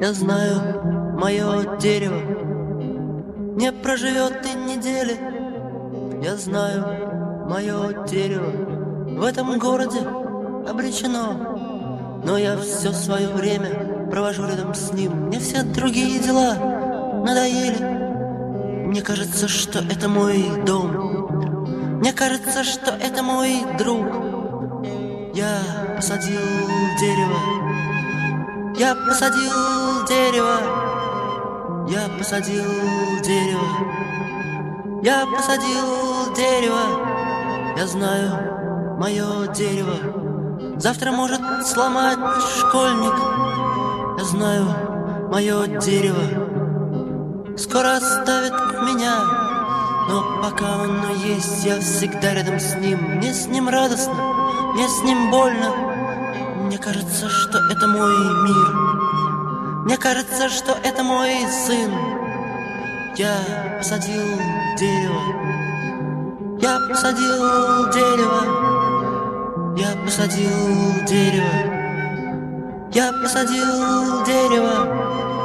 Я знаю, мое дерево не проживет и недели. Я знаю, мое дерево в этом городе обречено. Но я все свое время провожу рядом с ним. Мне все другие дела надоели. Мне кажется, что это мой дом. Мне кажется, что это мой друг. Я посадил дерево. Я посадил дерево. Я посадил дерево. Я посадил дерево. Я знаю, мое дерево завтра может сломать школьник. Я знаю, мое дерево скоро оставит меня. Но пока оно есть, я всегда рядом с ним. Мне с ним радостно, мне с ним больно. Мне кажется, что это мой мир. Мне кажется, что это мой сын. Я посадил дерево. Я посадил дерево. Я посадил дерево. Я посадил дерево.